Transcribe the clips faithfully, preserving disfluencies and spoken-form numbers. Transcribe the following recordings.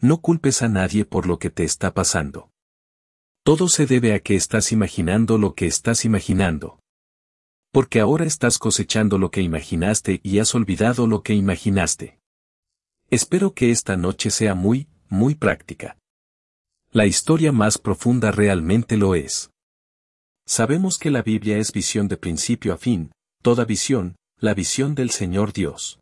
No culpes a nadie por lo que te está pasando. Todo se debe a que estás imaginando lo que estás imaginando. Porque ahora estás cosechando lo que imaginaste y has olvidado lo que imaginaste. Espero que esta noche sea muy, muy práctica. La historia más profunda realmente lo es. Sabemos que la Biblia es visión de principio a fin, toda visión, la visión del Señor Dios.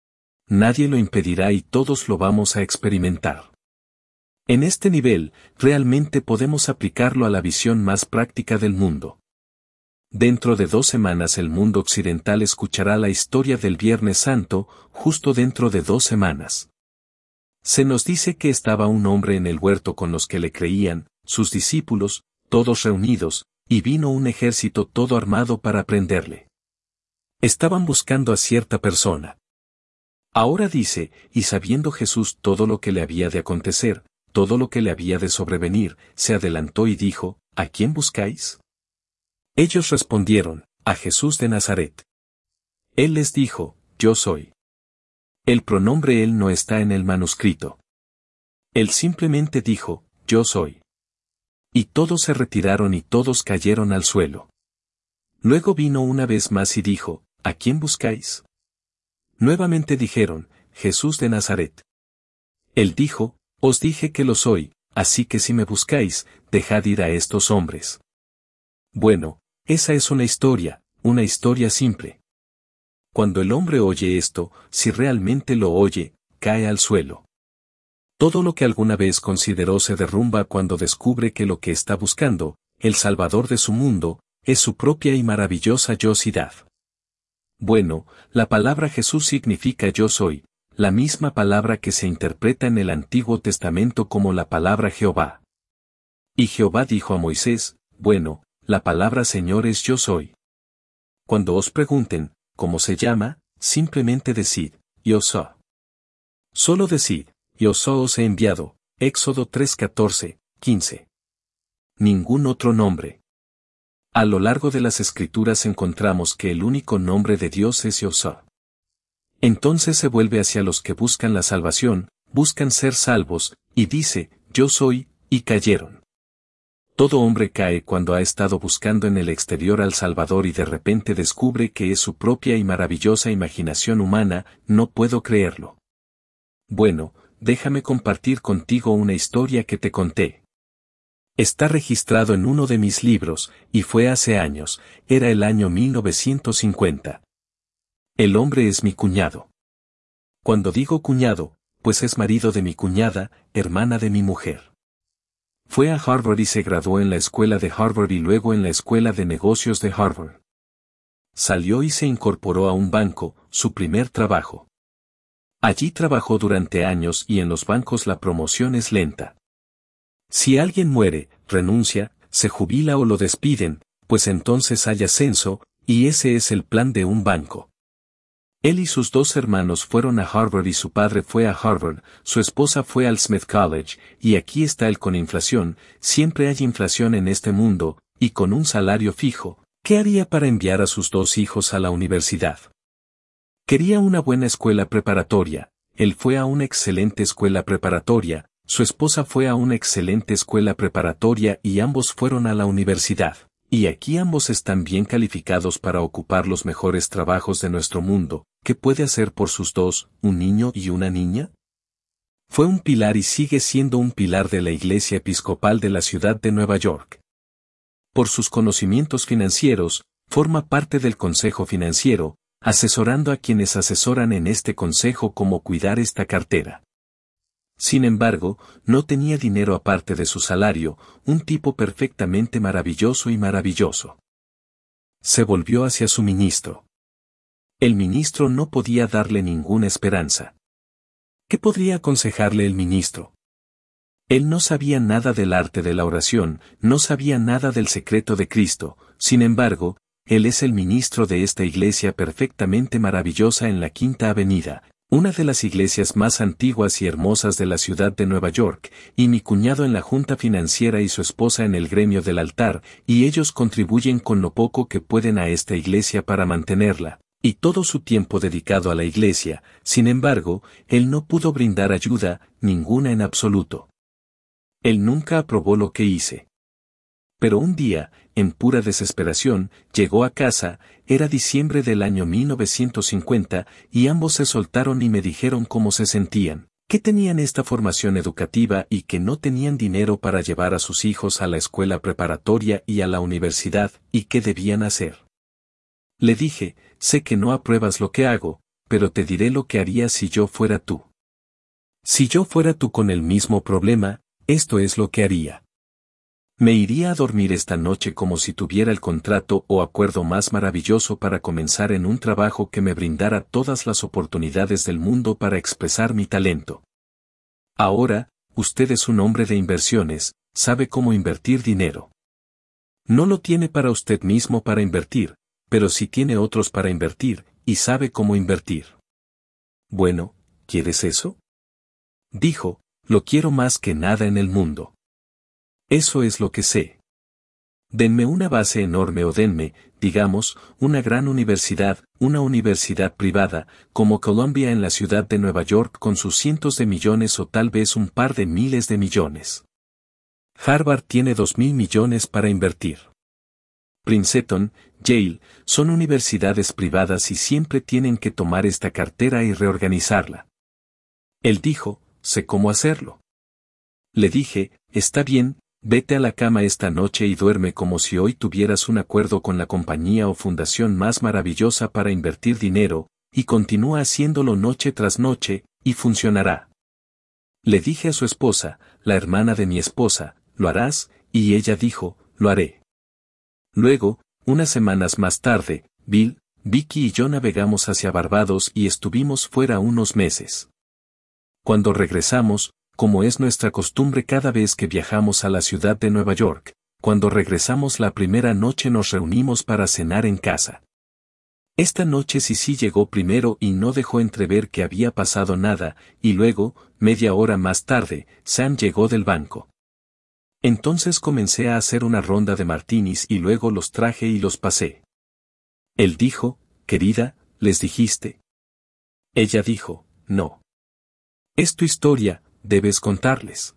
Nadie lo impedirá y todos lo vamos a experimentar. En este nivel, realmente podemos aplicarlo a la visión más práctica del mundo. Dentro de dos semanas el mundo occidental escuchará la historia del Viernes Santo, justo dentro de dos semanas. Se nos dice que estaba un hombre en el huerto con los que le creían, sus discípulos, todos reunidos, y vino un ejército todo armado para prenderle. Estaban buscando a cierta persona. Ahora dice, y sabiendo Jesús todo lo que le había de acontecer, todo lo que le había de sobrevenir, se adelantó y dijo, ¿a quién buscáis? Ellos respondieron, a Jesús de Nazaret. Él les dijo, yo soy. El pronombre él no está en el manuscrito. Él simplemente dijo, yo soy. Y todos se retiraron y todos cayeron al suelo. Luego vino una vez más y dijo, ¿a quién buscáis? Nuevamente dijeron, Jesús de Nazaret. Él dijo, os dije que lo soy, así que si me buscáis, dejad ir a estos hombres. Bueno, esa es una historia, una historia simple. Cuando el hombre oye esto, si realmente lo oye, cae al suelo. Todo lo que alguna vez consideró se derrumba cuando descubre que lo que está buscando, el Salvador de su mundo, es su propia y maravillosa yosidad. Bueno, la palabra Jesús significa yo soy, la misma palabra que se interpreta en el Antiguo Testamento como la palabra Jehová. Y Jehová dijo a Moisés, bueno, la palabra Señor es yo soy. Cuando os pregunten, ¿cómo se llama? Simplemente decid, yo soy. Solo decid, yo soy os he enviado, Éxodo tres catorce, quince. Ningún otro nombre. A lo largo de las Escrituras encontramos que el único nombre de Dios es yo soy. Entonces se vuelve hacia los que buscan la salvación, buscan ser salvos, y dice, yo soy, y cayeron. Todo hombre cae cuando ha estado buscando en el exterior al Salvador y de repente descubre que es su propia y maravillosa imaginación humana, no puedo creerlo. Bueno, déjame compartir contigo una historia que te conté. Está registrado en uno de mis libros, y fue hace años, era el año mil novecientos cincuenta. El hombre es mi cuñado. Cuando digo cuñado, pues es marido de mi cuñada, hermana de mi mujer. Fue a Harvard y se graduó en la escuela de Harvard y luego en la escuela de negocios de Harvard. Salió y se incorporó a un banco, su primer trabajo. Allí trabajó durante años y en los bancos la promoción es lenta. Si alguien muere, renuncia, se jubila o lo despiden, pues entonces hay ascenso, y ese es el plan de un banco. Él y sus dos hermanos fueron a Harvard y su padre fue a Harvard, su esposa fue al Smith College, y aquí está él con inflación, siempre hay inflación en este mundo, y con un salario fijo, ¿qué haría para enviar a sus dos hijos a la universidad? Quería una buena escuela preparatoria, él fue a una excelente escuela preparatoria, su esposa fue a una excelente escuela preparatoria y ambos fueron a la universidad. Y aquí ambos están bien calificados para ocupar los mejores trabajos de nuestro mundo. ¿Qué puede hacer por sus dos, un niño y una niña? Fue un pilar y sigue siendo un pilar de la Iglesia Episcopal de la ciudad de Nueva York. Por sus conocimientos financieros, forma parte del Consejo Financiero, asesorando a quienes asesoran en este consejo cómo cuidar esta cartera. Sin embargo, no tenía dinero aparte de su salario, un tipo perfectamente maravilloso y maravilloso. Se volvió hacia su ministro. El ministro no podía darle ninguna esperanza. ¿Qué podría aconsejarle el ministro? Él no sabía nada del arte de la oración, no sabía nada del secreto de Cristo, sin embargo, él es el ministro de esta iglesia perfectamente maravillosa en la Quinta Avenida, una de las iglesias más antiguas y hermosas de la ciudad de Nueva York, y mi cuñado en la junta financiera y su esposa en el gremio del altar, y ellos contribuyen con lo poco que pueden a esta iglesia para mantenerla, y todo su tiempo dedicado a la iglesia. Sin embargo, él no pudo brindar ayuda, ninguna en absoluto. Él nunca aprobó lo que hice. Pero un día, en pura desesperación, llegó a casa, era diciembre del año mil novecientos cincuenta, y ambos se soltaron y me dijeron cómo se sentían, que tenían esta formación educativa y que no tenían dinero para llevar a sus hijos a la escuela preparatoria y a la universidad, y qué debían hacer. Le dije, sé que no apruebas lo que hago, pero te diré lo que haría si yo fuera tú. Si yo fuera tú con el mismo problema, esto es lo que haría. Me iría a dormir esta noche como si tuviera el contrato o acuerdo más maravilloso para comenzar en un trabajo que me brindara todas las oportunidades del mundo para expresar mi talento. Ahora, usted es un hombre de inversiones, sabe cómo invertir dinero. No lo tiene para usted mismo para invertir, pero sí tiene otros para invertir, y sabe cómo invertir. Bueno, ¿quieres eso? Dijo, lo quiero más que nada en el mundo. Eso es lo que sé. Denme una base enorme o denme, digamos, una gran universidad, una universidad privada, como Columbia en la ciudad de Nueva York con sus cientos de millones o tal vez un par de miles de millones. Harvard tiene dos mil millones para invertir. Princeton, Yale, son universidades privadas y siempre tienen que tomar esta cartera y reorganizarla. Él dijo, sé cómo hacerlo. Le dije, está bien, vete a la cama esta noche y duerme como si hoy tuvieras un acuerdo con la compañía o fundación más maravillosa para invertir dinero, y continúa haciéndolo noche tras noche, y funcionará. Le dije a su esposa, la hermana de mi esposa, ¿lo harás? Y ella dijo, lo haré. Luego, unas semanas más tarde, Bill, Vicky y yo navegamos hacia Barbados y estuvimos fuera unos meses. Cuando regresamos, como es nuestra costumbre cada vez que viajamos a la ciudad de Nueva York, cuando regresamos la primera noche nos reunimos para cenar en casa. Esta noche Sisi llegó primero y no dejó entrever que había pasado nada, y luego, media hora más tarde, Sam llegó del banco. Entonces comencé a hacer una ronda de martinis y luego los traje y los pasé. Él dijo, querida, ¿les dijiste? Ella dijo, no. Es tu historia, debes contarles.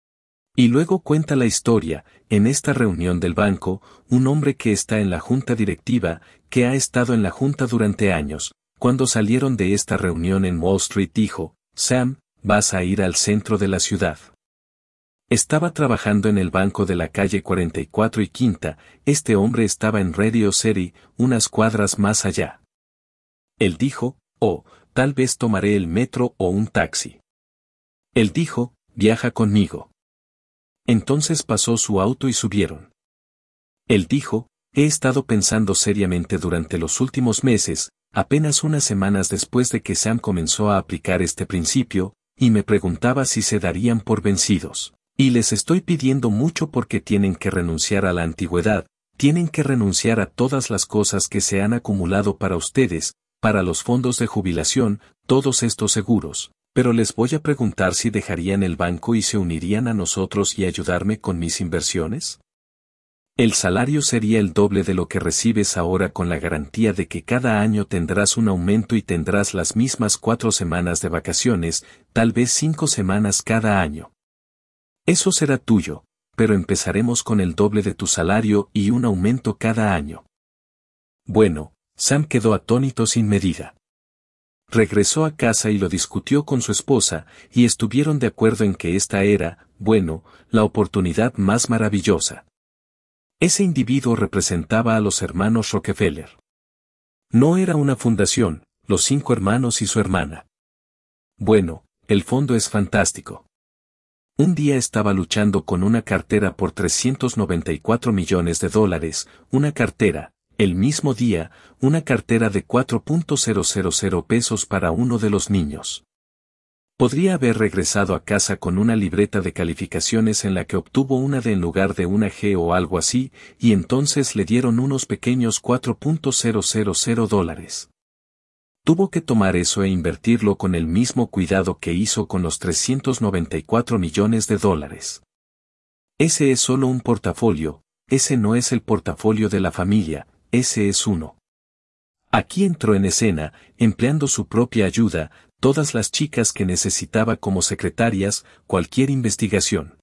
Y luego cuenta la historia, en esta reunión del banco, un hombre que está en la junta directiva, que ha estado en la junta durante años, cuando salieron de esta reunión en Wall Street dijo, Sam, vas a ir al centro de la ciudad. Estaba trabajando en el banco de la calle cuarenta y cuatro y Quinta, este hombre estaba en Radio City, unas cuadras más allá. Él dijo, oh, tal vez tomaré el metro o un taxi. Él dijo, viaja conmigo. Entonces pasó su auto y subieron. Él dijo, he estado pensando seriamente durante los últimos meses, apenas unas semanas después de que Sam comenzó a aplicar este principio, y me preguntaba si se darían por vencidos. Y les estoy pidiendo mucho porque tienen que renunciar a la antigüedad, tienen que renunciar a todas las cosas que se han acumulado para ustedes, para los fondos de jubilación, todos estos seguros. Pero les voy a preguntar si dejarían el banco y se unirían a nosotros y ayudarme con mis inversiones. El salario sería el doble de lo que recibes ahora con la garantía de que cada año tendrás un aumento y tendrás las mismas cuatro semanas de vacaciones, tal vez cinco semanas cada año. Eso será tuyo, pero empezaremos con el doble de tu salario y un aumento cada año. Bueno, Sam quedó atónito sin medida. Regresó a casa y lo discutió con su esposa, y estuvieron de acuerdo en que esta era, bueno, la oportunidad más maravillosa. Ese individuo representaba a los hermanos Rockefeller. No era una fundación, los cinco hermanos y su hermana. Bueno, el fondo es fantástico. Un día estaba luchando con una cartera por trescientos noventa y cuatro millones de dólares, una cartera, el mismo día, una cartera de cuatro mil pesos para uno de los niños. Podría haber regresado a casa con una libreta de calificaciones en la que obtuvo una D en lugar de una G o algo así, y entonces le dieron unos pequeños cuatro mil dólares. Tuvo que tomar eso e invertirlo con el mismo cuidado que hizo con los trescientos noventa y cuatro millones de dólares. Ese es solo un portafolio, ese no es el portafolio de la familia, ese es uno. Aquí entró en escena, empleando su propia ayuda, todas las chicas que necesitaba como secretarias, cualquier investigación.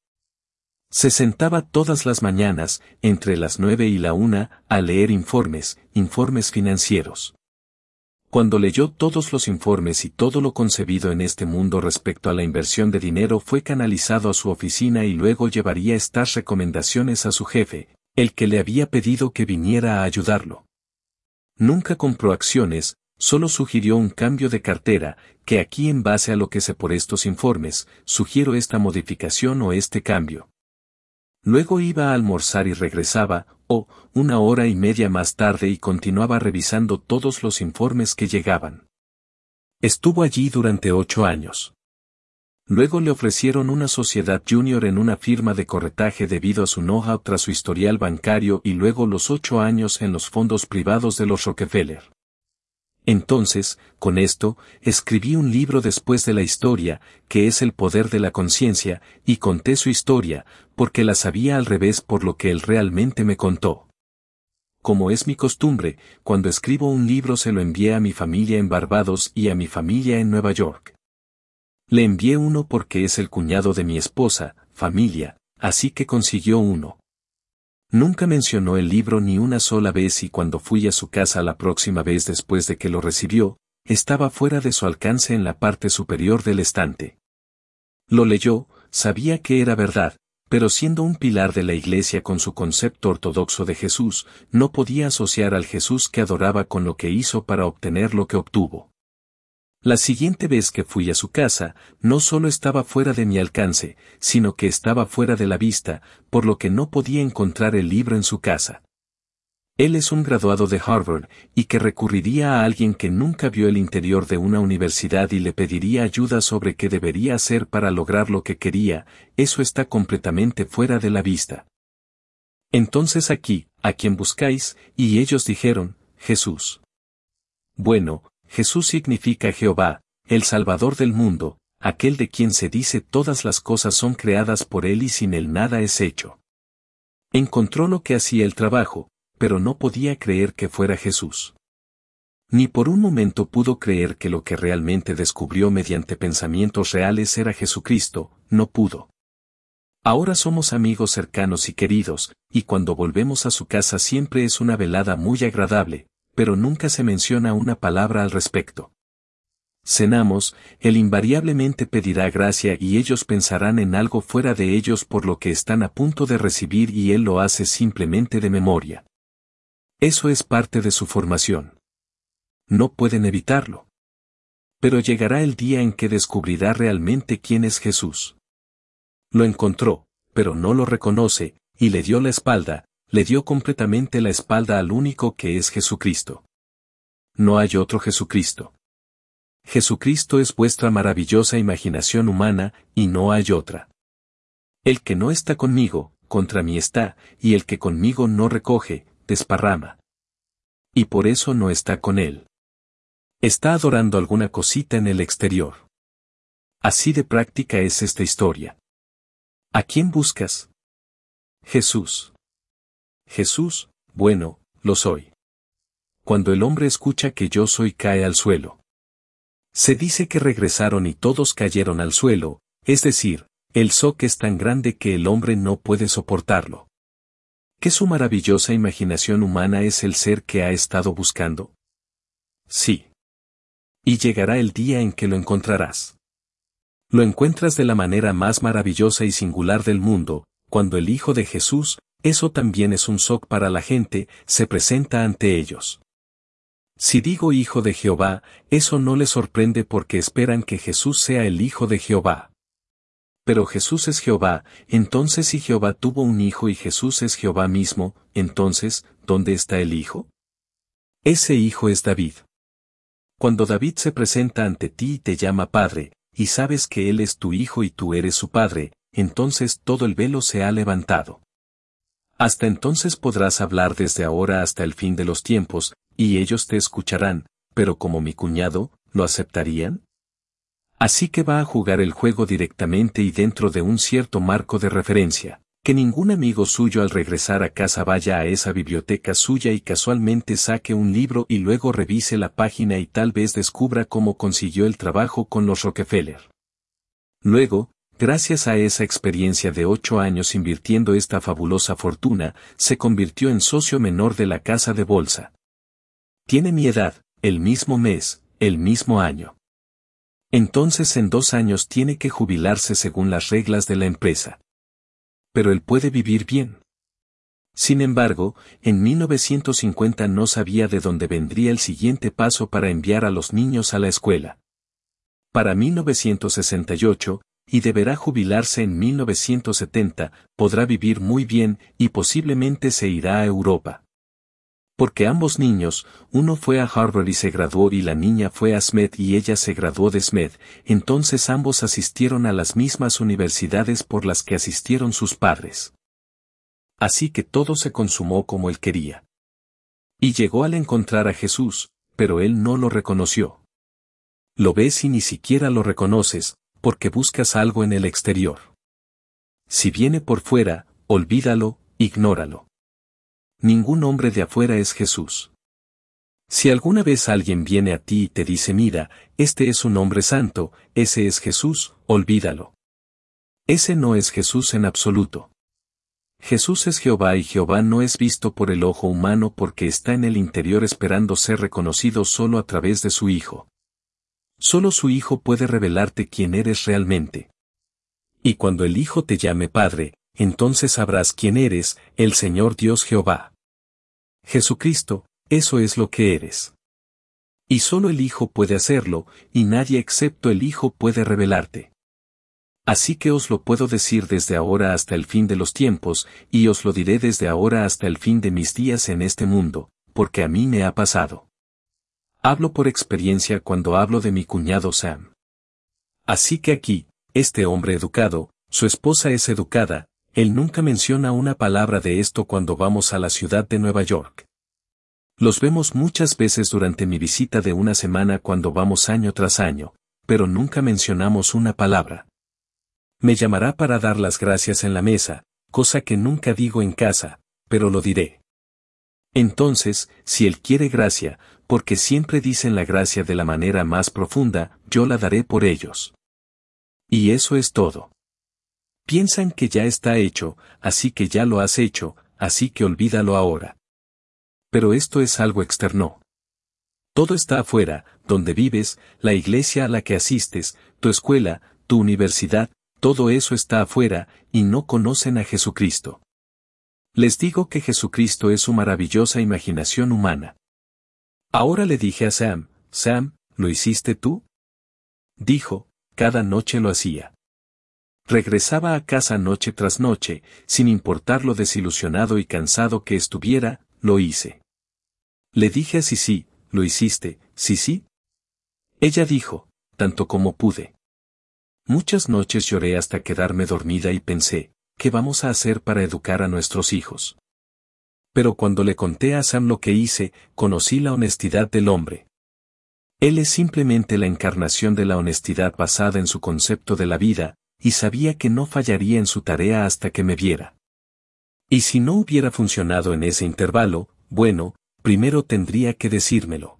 Se sentaba todas las mañanas, entre las nueve y la una, a leer informes, informes financieros. Cuando leyó todos los informes y todo lo concebido en este mundo respecto a la inversión de dinero fue canalizado a su oficina y luego llevaría estas recomendaciones a su jefe, el que le había pedido que viniera a ayudarlo. Nunca compró acciones, solo sugirió un cambio de cartera, que aquí en base a lo que sé por estos informes, sugiero esta modificación o este cambio. Luego iba a almorzar y regresaba, o, una hora y media más tarde y continuaba revisando todos los informes que llegaban. Estuvo allí durante ocho años. Luego le ofrecieron una sociedad junior en una firma de corretaje debido a su know-how tras su historial bancario y luego los ocho años en los fondos privados de los Rockefeller. Entonces, con esto, escribí un libro después de la historia, que es El poder de la conciencia, y conté su historia, porque la sabía al revés por lo que él realmente me contó. Como es mi costumbre, cuando escribo un libro se lo envié a mi familia en Barbados y a mi familia en Nueva York. Le envié uno porque es el cuñado de mi esposa, familia, así que consiguió uno. Nunca mencionó el libro ni una sola vez y cuando fui a su casa la próxima vez después de que lo recibió, estaba fuera de su alcance en la parte superior del estante. Lo leyó, sabía que era verdad, pero siendo un pilar de la Iglesia con su concepto ortodoxo de Jesús, no podía asociar al Jesús que adoraba con lo que hizo para obtener lo que obtuvo. La siguiente vez que fui a su casa, no solo estaba fuera de mi alcance, sino que estaba fuera de la vista, por lo que no podía encontrar el libro en su casa. Él es un graduado de Harvard, y que recurriría a alguien que nunca vio el interior de una universidad y le pediría ayuda sobre qué debería hacer para lograr lo que quería, eso está completamente fuera de la vista. Entonces aquí, ¿a quién buscáis? Y ellos dijeron, Jesús. Bueno, Jesús significa Jehová, el Salvador del mundo, aquel de quien se dice todas las cosas son creadas por él y sin él nada es hecho. Encontró lo que hacía el trabajo, pero no podía creer que fuera Jesús. Ni por un momento pudo creer que lo que realmente descubrió mediante pensamientos reales era Jesucristo, no pudo. Ahora somos amigos cercanos y queridos, y cuando volvemos a su casa siempre es una velada muy agradable, pero nunca se menciona una palabra al respecto. Cenamos, él invariablemente pedirá gracia y ellos pensarán en algo fuera de ellos por lo que están a punto de recibir y él lo hace simplemente de memoria. Eso es parte de su formación. No pueden evitarlo. Pero llegará el día en que descubrirá realmente quién es Jesús. Lo encontró, pero no lo reconoce, y le dio la espalda, le dio completamente la espalda al único que es Jesucristo. No hay otro Jesucristo. Jesucristo es vuestra maravillosa imaginación humana, y no hay otra. El que no está conmigo, contra mí está, y el que conmigo no recoge, desparrama. Y por eso no está con él. Está adorando alguna cosita en el exterior. Así de práctica es esta historia. ¿A quién buscas? Jesús. Jesús, bueno, lo soy. Cuando el hombre escucha que yo soy cae al suelo. Se dice que regresaron y todos cayeron al suelo, es decir, el shock es tan grande que el hombre no puede soportarlo. ¿Qué su maravillosa imaginación humana es el ser que ha estado buscando? Sí. Y llegará el día en que lo encontrarás. Lo encuentras de la manera más maravillosa y singular del mundo, cuando el Hijo de Jesús, eso también es un shock para la gente, se presenta ante ellos. Si digo Hijo de Jehová, eso no les sorprende porque esperan que Jesús sea el Hijo de Jehová. Pero Jesús es Jehová, entonces si Jehová tuvo un hijo y Jesús es Jehová mismo, entonces, ¿dónde está el hijo? Ese hijo es David. Cuando David se presenta ante ti y te llama Padre, y sabes que él es tu hijo y tú eres su padre, entonces todo el velo se ha levantado. Hasta entonces podrás hablar desde ahora hasta el fin de los tiempos, y ellos te escucharán, pero como mi cuñado, ¿lo aceptarían? Así que va a jugar el juego directamente y dentro de un cierto marco de referencia. Que ningún amigo suyo al regresar a casa vaya a esa biblioteca suya y casualmente saque un libro y luego revise la página y tal vez descubra cómo consiguió el trabajo con los Rockefeller. Luego, gracias a esa experiencia de ocho años invirtiendo esta fabulosa fortuna, se convirtió en socio menor de la casa de bolsa. Tiene mi edad, el mismo mes, el mismo año. Entonces en dos años tiene que jubilarse según las reglas de la empresa. Pero él puede vivir bien. Sin embargo, en mil novecientos cincuenta no sabía de dónde vendría el siguiente paso para enviar a los niños a la escuela. Para mil novecientos sesenta y ocho, y deberá jubilarse en mil novecientos setenta, podrá vivir muy bien y posiblemente se irá a Europa. Porque ambos niños, uno fue a Harvard y se graduó y la niña fue a Smith y ella se graduó de Smith, entonces ambos asistieron a las mismas universidades por las que asistieron sus padres. Así que todo se consumó como él quería. Y llegó al encontrar a Jesús, pero él no lo reconoció. Lo ves y ni siquiera lo reconoces, porque buscas algo en el exterior. Si viene por fuera, olvídalo, ignóralo. Ningún hombre de afuera es Jesús. Si alguna vez alguien viene a ti y te dice mira, este es un hombre santo, ese es Jesús, olvídalo. Ese no es Jesús en absoluto. Jesús es Jehová y Jehová no es visto por el ojo humano porque está en el interior esperando ser reconocido solo a través de su Hijo. Solo su Hijo puede revelarte quién eres realmente. Y cuando el Hijo te llame Padre, entonces sabrás quién eres, el Señor Dios Jehová. Jesucristo, eso es lo que eres. Y solo el Hijo puede hacerlo, y nadie excepto el Hijo puede revelarte. Así que os lo puedo decir desde ahora hasta el fin de los tiempos, y os lo diré desde ahora hasta el fin de mis días en este mundo, porque a mí me ha pasado. Hablo por experiencia cuando hablo de mi cuñado Sam. Así que aquí, este hombre educado, su esposa es educada, él nunca menciona una palabra de esto cuando vamos a la ciudad de Nueva York. Los vemos muchas veces durante mi visita de una semana cuando vamos año tras año, pero nunca mencionamos una palabra. Me llamará para dar las gracias en la mesa, cosa que nunca digo en casa, pero lo diré. Entonces, si él quiere gracia, porque siempre dicen la gracia de la manera más profunda, yo la daré por ellos. Y eso es todo. Piensan que ya está hecho, así que ya lo has hecho, así que olvídalo ahora. Pero esto es algo externo. Todo está afuera, donde vives, la iglesia a la que asistes, tu escuela, tu universidad, todo eso está afuera, y no conocen a Jesucristo. Les digo que Jesucristo es su maravillosa imaginación humana. Ahora le dije a Sam, Sam, ¿lo hiciste tú? Dijo, cada noche lo hacía. Regresaba a casa noche tras noche, sin importar lo desilusionado y cansado que estuviera, lo hice. Le dije a Sisi, ¿lo hiciste, Sisi? Ella dijo, tanto como pude. Muchas noches lloré hasta quedarme dormida y pensé, ¿qué vamos a hacer para educar a nuestros hijos? Pero cuando le conté a Sam lo que hice, conocí la honestidad del hombre. Él es simplemente la encarnación de la honestidad basada en su concepto de la vida, y sabía que no fallaría en su tarea hasta que me viera. Y si no hubiera funcionado en ese intervalo, bueno, primero tendría que decírmelo.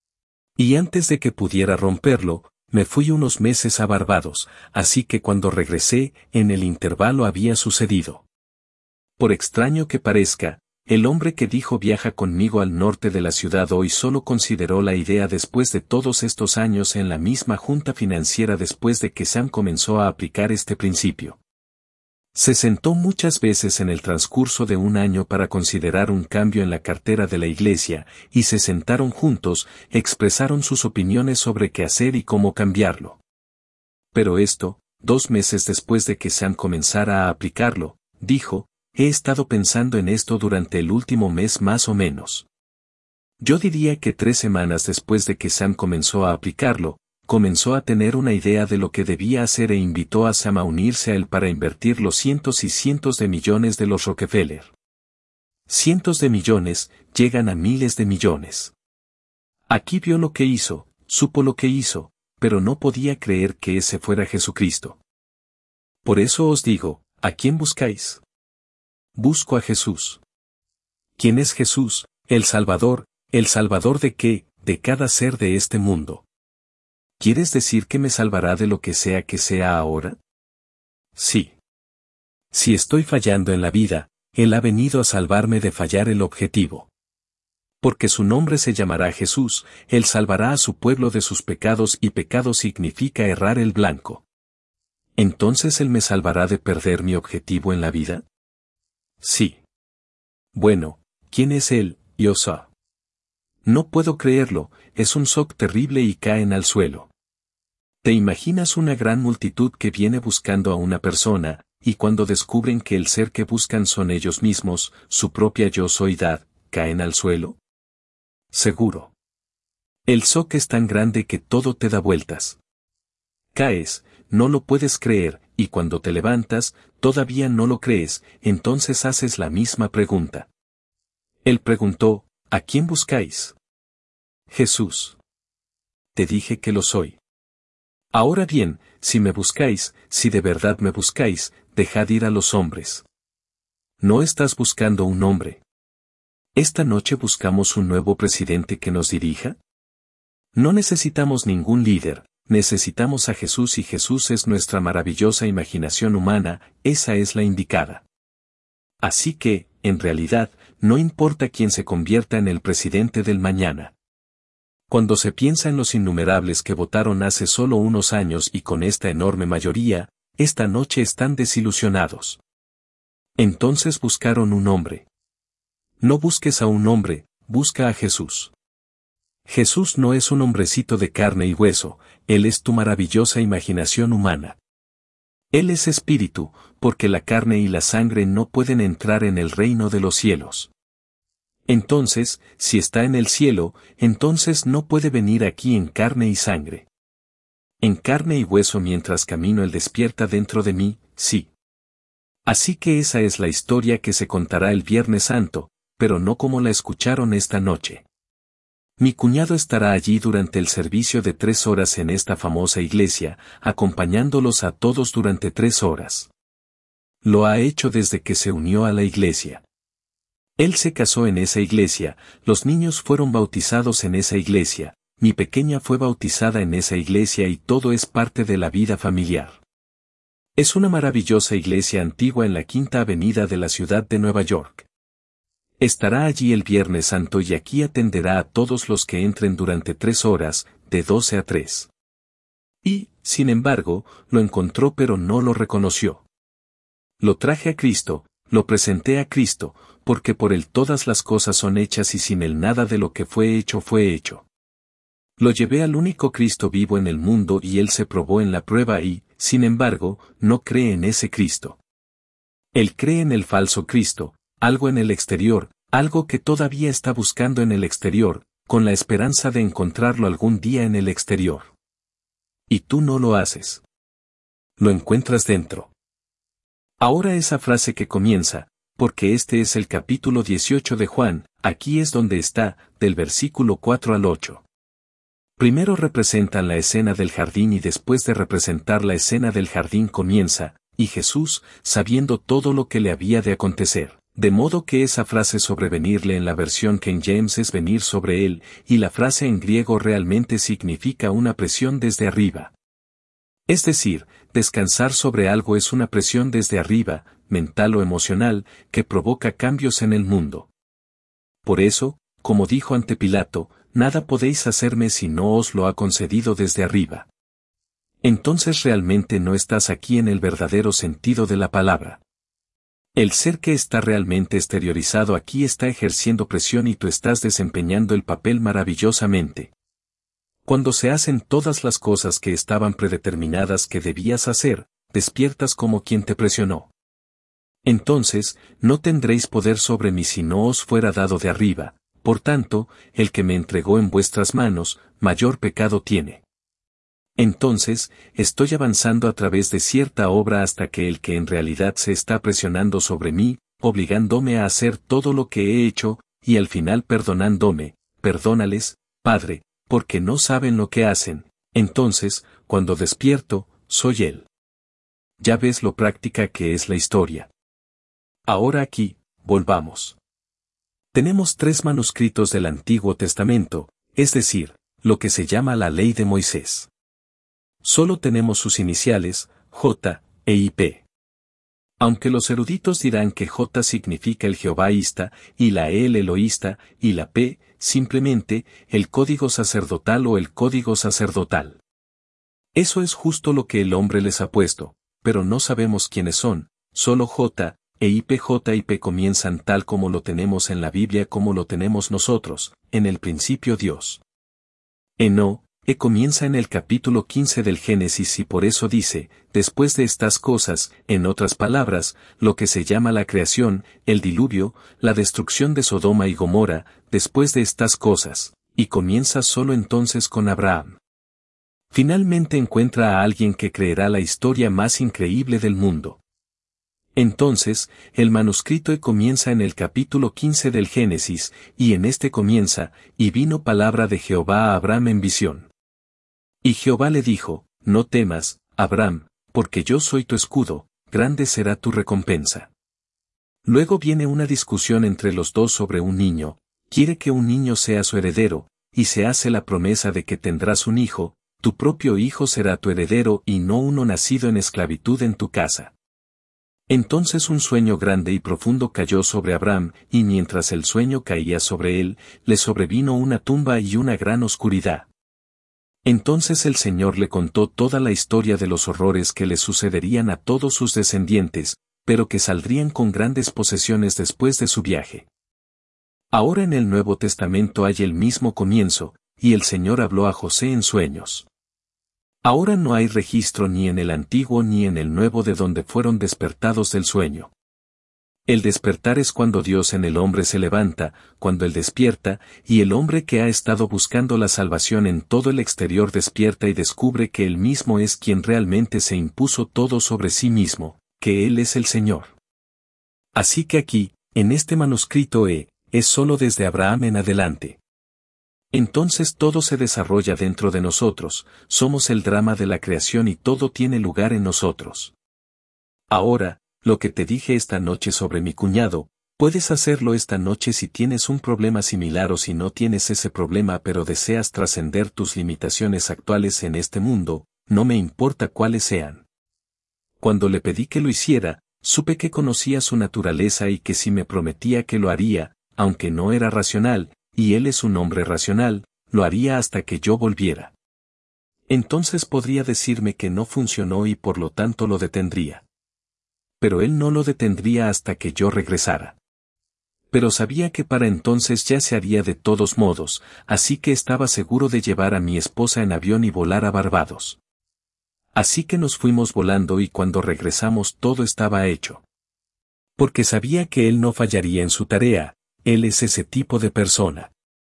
Y antes de que pudiera romperlo, me fui unos meses a Barbados, así que cuando regresé, en el intervalo había sucedido. Por extraño que parezca, el hombre que dijo viaja conmigo al norte de la ciudad hoy solo consideró la idea después de todos estos años en la misma junta financiera después de que Sam comenzó a aplicar este principio. Se sentó muchas veces en el transcurso de un año para considerar un cambio en la cartera de la iglesia, y se sentaron juntos, expresaron sus opiniones sobre qué hacer y cómo cambiarlo. Pero esto, dos meses después de que Sam comenzara a aplicarlo, dijo, he estado pensando en esto durante el último mes más o menos. Yo diría que tres semanas después de que Sam comenzó a aplicarlo, comenzó a tener una idea de lo que debía hacer e invitó a Sam a unirse a él para invertir los cientos y cientos de millones de los Rockefeller. Cientos de millones, llegan a miles de millones. Aquí vio lo que hizo, supo lo que hizo, pero no podía creer que ese fuera Jesucristo. Por eso os digo, ¿a quién buscáis? Busco a Jesús. ¿Quién es Jesús? El Salvador. ¿El Salvador de qué? De cada ser de este mundo. ¿Quieres decir que me salvará de lo que sea que sea ahora? Sí. Si estoy fallando en la vida, Él ha venido a salvarme de fallar el objetivo. Porque su nombre se llamará Jesús, Él salvará a su pueblo de sus pecados y pecado significa errar el blanco. ¿Entonces Él me salvará de perder mi objetivo en la vida? Sí. Bueno, ¿quién es Él, Yosa? No puedo creerlo, es un shock terrible y caen al suelo. ¿Te imaginas una gran multitud que viene buscando a una persona, y cuando descubren que el ser que buscan son ellos mismos, su propia yo soidad, caen al suelo? Seguro. El shock es tan grande que todo te da vueltas. Caes, no lo puedes creer, y cuando te levantas, todavía no lo crees, entonces haces la misma pregunta. Él preguntó, ¿a quién buscáis? Jesús. Te dije que lo soy. Ahora bien, si me buscáis, si de verdad me buscáis, dejad ir a los hombres. No estás buscando un hombre. ¿Esta noche buscamos un nuevo presidente que nos dirija? No necesitamos ningún líder, necesitamos a Jesús y Jesús es nuestra maravillosa imaginación humana, esa es la indicada. Así que, en realidad, no importa quién se convierta en el presidente del mañana. Cuando se piensa en los innumerables que votaron hace solo unos años y con esta enorme mayoría, esta noche están desilusionados. Entonces buscaron un hombre. No busques a un hombre, busca a Jesús. Jesús no es un hombrecito de carne y hueso, Él es tu maravillosa imaginación humana. Él es espíritu, porque la carne y la sangre no pueden entrar en el reino de los cielos. Entonces, si está en el cielo, entonces no puede venir aquí en carne y sangre. En carne y hueso mientras camino Él despierta dentro de mí, sí. Así que esa es la historia que se contará el Viernes Santo, pero no como la escucharon esta noche. Mi cuñado estará allí durante el servicio de tres horas en esta famosa iglesia, acompañándolos a todos durante tres horas. Lo ha hecho desde que se unió a la iglesia. Él se casó en esa iglesia, los niños fueron bautizados en esa iglesia, mi pequeña fue bautizada en esa iglesia y todo es parte de la vida familiar. Es una maravillosa iglesia antigua en la Quinta Avenida de la ciudad de Nueva York. Estará allí el Viernes Santo y aquí atenderá a todos los que entren durante tres horas, de doce a tres. Y, sin embargo, lo encontró pero no lo reconoció. Lo traje a Cristo, lo presenté a Cristo, porque por Él todas las cosas son hechas y sin Él nada de lo que fue hecho fue hecho. Lo llevé al único Cristo vivo en el mundo y Él se probó en la prueba y, sin embargo, no cree en ese Cristo. Él cree en el falso Cristo, algo en el exterior, algo que todavía está buscando en el exterior, con la esperanza de encontrarlo algún día en el exterior. Y tú no lo haces. Lo encuentras dentro. Ahora esa frase que comienza, porque este es el capítulo dieciocho de Juan, aquí es donde está, del versículo cuatro al ocho. Primero representan la escena del jardín y después de representar la escena del jardín comienza, y Jesús, sabiendo todo lo que le había de acontecer. De modo que esa frase sobrevenirle en la versión King James es venir sobre él, y la frase en griego realmente significa una presión desde arriba. Es decir, descansar sobre algo es una presión desde arriba, mental o emocional, que provoca cambios en el mundo. Por eso, como dijo ante Pilato, nada podéis hacerme si no os lo ha concedido desde arriba. Entonces realmente no estás aquí en el verdadero sentido de la palabra. El ser que está realmente exteriorizado aquí está ejerciendo presión y tú estás desempeñando el papel maravillosamente. Cuando se hacen todas las cosas que estaban predeterminadas que debías hacer, despiertas como quien te presionó. Entonces, no tendréis poder sobre mí si no os fuera dado de arriba, por tanto, el que me entregó en vuestras manos, mayor pecado tiene. Entonces, estoy avanzando a través de cierta obra hasta que el que en realidad se está presionando sobre mí, obligándome a hacer todo lo que he hecho, y al final perdonándome, perdónales, Padre, porque no saben lo que hacen, entonces, cuando despierto, soy Él. Ya ves lo práctica que es la historia. Ahora aquí, volvamos. Tenemos tres manuscritos del Antiguo Testamento, es decir, lo que se llama la Ley de Moisés. Solo tenemos sus iniciales, J e I P. Aunque los eruditos dirán que J significa el jehovaísta, y la E el eloísta, y la P, simplemente, el código sacerdotal o el código sacerdotal. Eso es justo lo que el hombre les ha puesto, pero no sabemos quiénes son, solo J e I P. J y P comienzan tal como lo tenemos en la Biblia, como lo tenemos nosotros, en el principio Dios. Eno, E comienza en el capítulo quince del Génesis y por eso dice, después de estas cosas, en otras palabras, lo que se llama la creación, el diluvio, la destrucción de Sodoma y Gomorra, después de estas cosas, y comienza solo entonces con Abraham. Finalmente encuentra a alguien que creerá la historia más increíble del mundo. Entonces, el manuscrito E comienza en el capítulo quince del Génesis, y en este comienza, y vino palabra de Jehová a Abraham en visión. Y Jehová le dijo, no temas, Abraham, porque yo soy tu escudo, grande será tu recompensa. Luego viene una discusión entre los dos sobre un niño, quiere que un niño sea su heredero, y se hace la promesa de que tendrás un hijo, tu propio hijo será tu heredero y no uno nacido en esclavitud en tu casa. Entonces un sueño grande y profundo cayó sobre Abraham, y mientras el sueño caía sobre él, le sobrevino una tumba y una gran oscuridad. Entonces el Señor le contó toda la historia de los horrores que le sucederían a todos sus descendientes, pero que saldrían con grandes posesiones después de su viaje. Ahora en el Nuevo Testamento hay el mismo comienzo, y el Señor habló a José en sueños. Ahora no hay registro ni en el Antiguo ni en el Nuevo de donde fueron despertados del sueño. El despertar es cuando Dios en el hombre se levanta, cuando él despierta, y el hombre que ha estado buscando la salvación en todo el exterior despierta y descubre que él mismo es quien realmente se impuso todo sobre sí mismo, que él es el Señor. Así que aquí, en este manuscrito E, es solo desde Abraham en adelante. Entonces todo se desarrolla dentro de nosotros, somos el drama de la creación y todo tiene lugar en nosotros. Ahora, lo que te dije esta noche sobre mi cuñado, puedes hacerlo esta noche si tienes un problema similar o si no tienes ese problema pero deseas trascender tus limitaciones actuales en este mundo, no me importa cuáles sean. Cuando le pedí que lo hiciera, supe que conocía su naturaleza y que si me prometía que lo haría, aunque no era racional, y él es un hombre racional, lo haría hasta que yo volviera. Entonces podría decirme que no funcionó y por lo tanto lo detendría. Pero él no lo detendría hasta que yo regresara. Pero sabía que para entonces ya se haría de todos modos, así que estaba seguro de llevar a mi esposa en avión y volar a Barbados. Así que nos fuimos volando y cuando regresamos todo estaba hecho. Porque sabía que él no fallaría en su tarea, él es ese tipo de persona.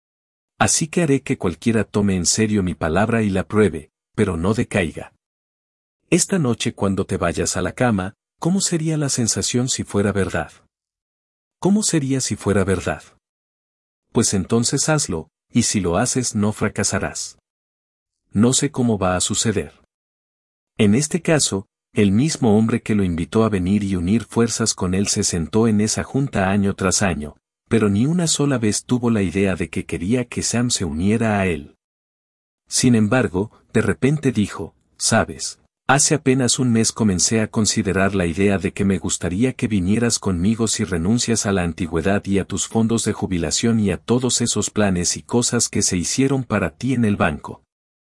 Así que haré que cualquiera tome en serio mi palabra y la pruebe, pero no decaiga. Esta noche cuando te vayas a la cama, ¿cómo sería la sensación si fuera verdad? ¿Cómo sería si fuera verdad? Pues entonces hazlo, y si lo haces no fracasarás. No sé cómo va a suceder. En este caso, el mismo hombre que lo invitó a venir y unir fuerzas con él se sentó en esa junta año tras año, pero ni una sola vez tuvo la idea de que quería que Sam se uniera a él. Sin embargo, de repente dijo, ¿sabes? Hace apenas un mes comencé a considerar la idea de que me gustaría que vinieras conmigo si renuncias a la antigüedad y a tus fondos de jubilación y a todos esos planes y cosas que se hicieron para ti en el banco.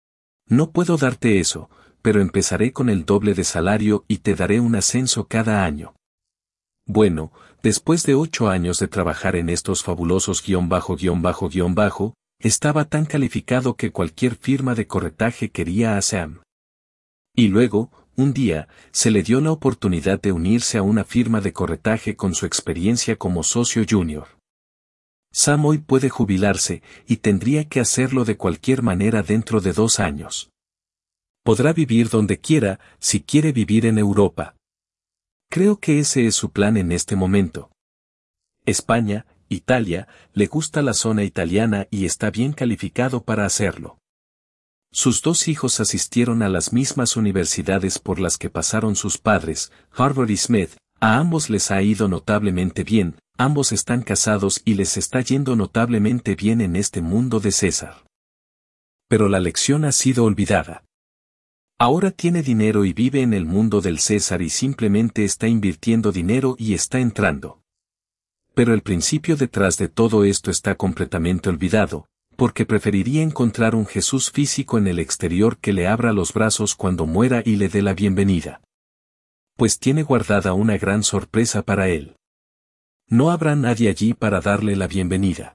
No puedo darte eso, pero empezaré con el doble de salario y te daré un ascenso cada año. Bueno, después de ocho años de trabajar en estos fabulosos guión bajo guión bajo guión bajo, estaba tan calificado que cualquier firma de corretaje quería a Sam. Y luego, un día, se le dio la oportunidad de unirse a una firma de corretaje con su experiencia como socio junior. Sam hoy puede jubilarse, y tendría que hacerlo de cualquier manera dentro de dos años. Podrá vivir donde quiera, si quiere vivir en Europa. Creo que ese es su plan en este momento. España, Italia, le gusta la zona italiana y está bien calificado para hacerlo. Sus dos hijos asistieron a las mismas universidades por las que pasaron sus padres, Harvard y Smith, A ambos les ha ido notablemente bien, ambos están casados y les está yendo notablemente bien en este mundo de César. Pero la lección ha sido olvidada. Ahora tiene dinero y vive en el mundo del César y simplemente está invirtiendo dinero y está entrando. Pero el principio detrás de todo esto está completamente olvidado, porque preferiría encontrar un Jesús físico en el exterior que le abra los brazos cuando muera y le dé la bienvenida. Pues tiene guardada una gran sorpresa para él. No habrá nadie allí para darle la bienvenida.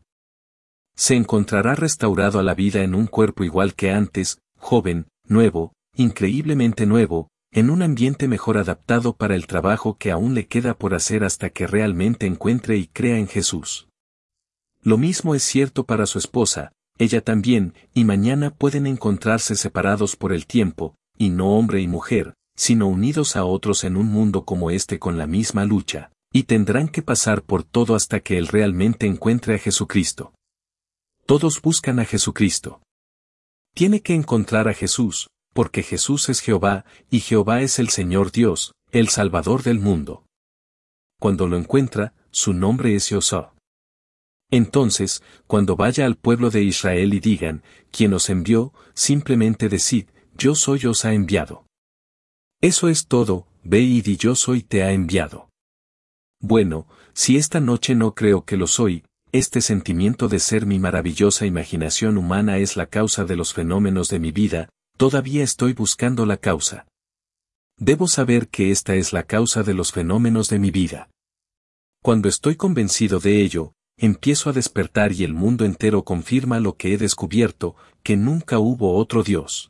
Se encontrará restaurado a la vida en un cuerpo igual que antes, joven, nuevo, increíblemente nuevo, en un ambiente mejor adaptado para el trabajo que aún le queda por hacer hasta que realmente encuentre y crea en Jesús. Lo mismo es cierto para su esposa, ella también, y mañana pueden encontrarse separados por el tiempo, y no hombre y mujer, sino unidos a otros en un mundo como este con la misma lucha, y tendrán que pasar por todo hasta que él realmente encuentre a Jesucristo. Todos buscan a Jesucristo. Tiene que encontrar a Jesús, porque Jesús es Jehová, y Jehová es el Señor Dios, el Salvador del mundo. Cuando lo encuentra, su nombre es Jehoshua. Entonces, cuando vaya al pueblo de Israel y digan, ¿quién os envió?, simplemente decid, yo soy os ha enviado. Eso es todo, ve y di yo soy te ha enviado. Bueno, si esta noche no creo que lo soy, este sentimiento de ser mi maravillosa imaginación humana es la causa de los fenómenos de mi vida, todavía estoy buscando la causa. Debo saber que esta es la causa de los fenómenos de mi vida. Cuando estoy convencido de ello, empiezo a despertar y el mundo entero confirma lo que he descubierto, que nunca hubo otro Dios.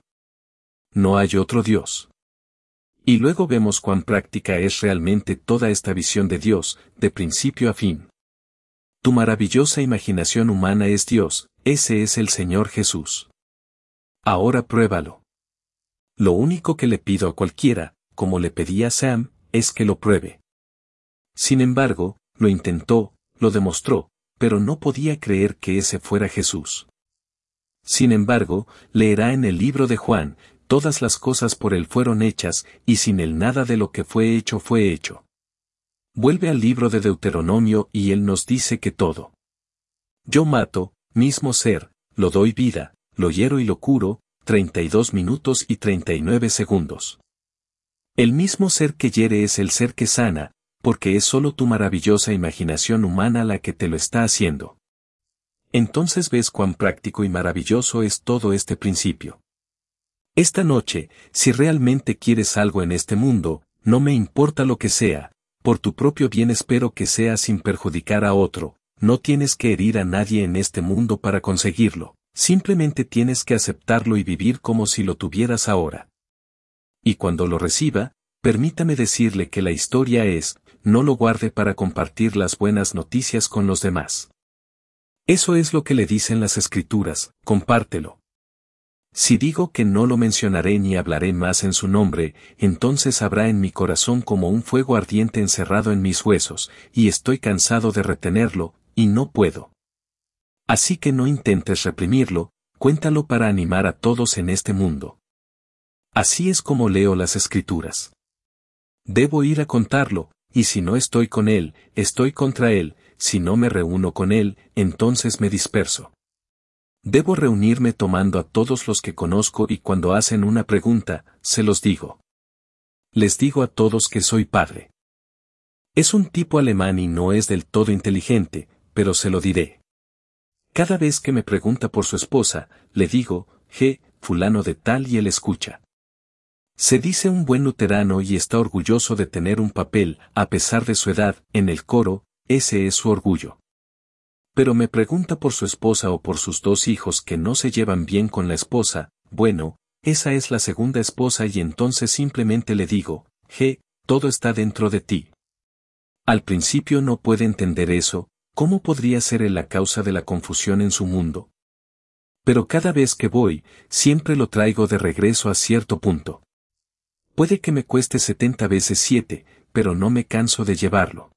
No hay otro Dios. Y luego vemos cuán práctica es realmente toda esta visión de Dios, de principio a fin. Tu maravillosa imaginación humana es Dios, ese es el Señor Jesús. Ahora pruébalo. Lo único que le pido a cualquiera, como le pedí a Sam, es que lo pruebe. Sin embargo, lo intentó, lo demostró, pero no podía creer que ese fuera Jesús. Sin embargo, leerá en el libro de Juan, todas las cosas por él fueron hechas, y sin él nada de lo que fue hecho fue hecho. Vuelve al libro de Deuteronomio y él nos dice que todo. Yo mato, mismo ser, lo doy vida, lo hiero y lo curo, treinta y dos minutos y treinta y nueve segundos. El mismo ser que hiere es el ser que sana, porque es solo tu maravillosa imaginación humana la que te lo está haciendo. Entonces ves cuán práctico y maravilloso es todo este principio. Esta noche, si realmente quieres algo en este mundo, no me importa lo que sea, por tu propio bien espero que sea sin perjudicar a otro, no tienes que herir a nadie en este mundo para conseguirlo. Simplemente tienes que aceptarlo y vivir como si lo tuvieras ahora. Y cuando lo reciba, permítame decirle que la historia es, no lo guarde para compartir las buenas noticias con los demás. Eso es lo que le dicen las Escrituras, compártelo. Si digo que no lo mencionaré ni hablaré más en su nombre, entonces habrá en mi corazón como un fuego ardiente encerrado en mis huesos, y estoy cansado de retenerlo, y no puedo. Así que no intentes reprimirlo, cuéntalo para animar a todos en este mundo. Así es como leo las Escrituras. Debo ir a contarlo, y si no estoy con él, estoy contra él, si no me reúno con él, entonces me disperso. Debo reunirme tomando a todos los que conozco y cuando hacen una pregunta, se los digo. Les digo a todos que soy padre. Es un tipo alemán y no es del todo inteligente, pero se lo diré. Cada vez que me pregunta por su esposa, le digo, G, fulano de tal y él escucha. Se dice un buen luterano y está orgulloso de tener un papel, a pesar de su edad, en el coro, ese es su orgullo. Pero me pregunta por su esposa o por sus dos hijos que no se llevan bien con la esposa, bueno, esa es la segunda esposa y entonces simplemente le digo, G, todo está dentro de ti. Al principio no puede entender eso. ¿Cómo podría ser él la causa de la confusión en su mundo? Pero cada vez que voy, siempre lo traigo de regreso a cierto punto. Puede que me cueste setenta veces siete, pero no me canso de llevarlo.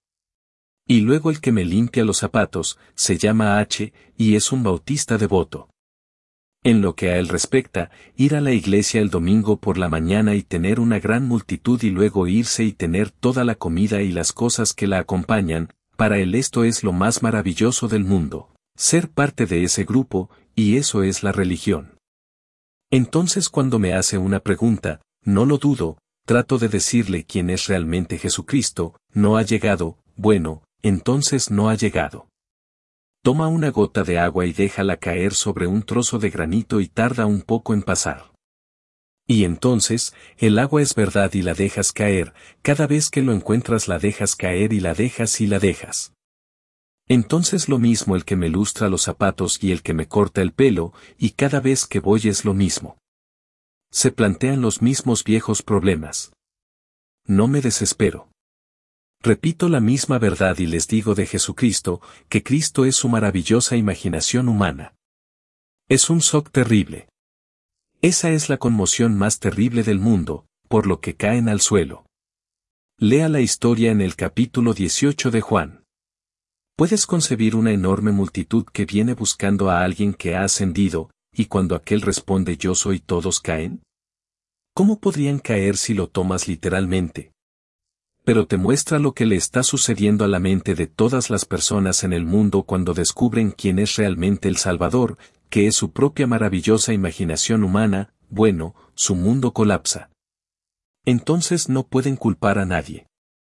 Y luego el que me limpia los zapatos, se llama H, y es un bautista devoto. En lo que a él respecta, ir a la iglesia el domingo por la mañana y tener una gran multitud y luego irse y tener toda la comida y las cosas que la acompañan, para él esto es lo más maravilloso del mundo, ser parte de ese grupo, y eso es la religión. Entonces cuando me hace una pregunta, no lo dudo, trato de decirle quién es realmente Jesucristo, no ha llegado, bueno, entonces no ha llegado. Toma una gota de agua y déjala caer sobre un trozo de granito y tarda un poco en pasar. Y entonces, el agua es verdad y la dejas caer, cada vez que lo encuentras la dejas caer y la dejas y la dejas. Entonces lo mismo el que me lustra los zapatos y el que me corta el pelo, y cada vez que voy es lo mismo. Se plantean los mismos viejos problemas. No me desespero. Repito la misma verdad y les digo de Jesucristo, que Cristo es su maravillosa imaginación humana. Es un shock terrible. Esa es la conmoción más terrible del mundo, por lo que caen al suelo. Lea la historia en el capítulo dieciocho de Juan. Puedes concebir una enorme multitud que viene buscando a alguien que ha ascendido, y cuando aquel responde yo soy todos caen. ¿Cómo podrían caer si lo tomas literalmente? Pero te muestra lo que le está sucediendo a la mente de todas las personas en el mundo cuando descubren quién es realmente el Salvador, que es su propia maravillosa imaginación humana, bueno, su mundo colapsa. Entonces no pueden culpar a nadie.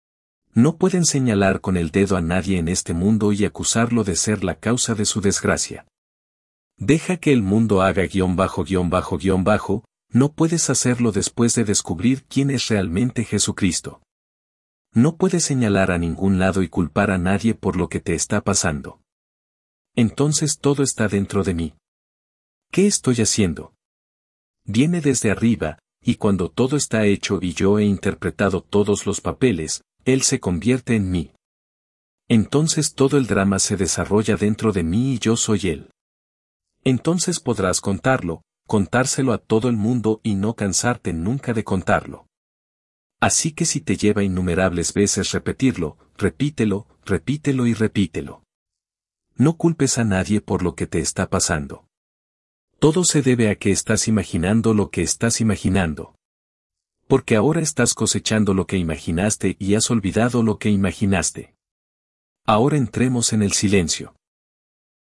No pueden señalar con el dedo a nadie en este mundo y acusarlo de ser la causa de su desgracia. Deja que el mundo haga guión bajo guión bajo guión bajo, no puedes hacerlo después de descubrir quién es realmente Jesucristo. No puedes señalar a ningún lado y culpar a nadie por lo que te está pasando. Entonces todo está dentro de mí. ¿Qué estoy haciendo? Viene desde arriba, y cuando todo está hecho y yo he interpretado todos los papeles, Él se convierte en mí. Entonces todo el drama se desarrolla dentro de mí y yo soy Él. Entonces podrás contarlo, contárselo a todo el mundo y no cansarte nunca de contarlo. Así que si te lleva innumerables veces repetirlo, repítelo, repítelo y repítelo. No culpes a nadie por lo que te está pasando. Todo se debe a que estás imaginando lo que estás imaginando. Porque ahora estás cosechando lo que imaginaste y has olvidado lo que imaginaste. Ahora entremos en el silencio.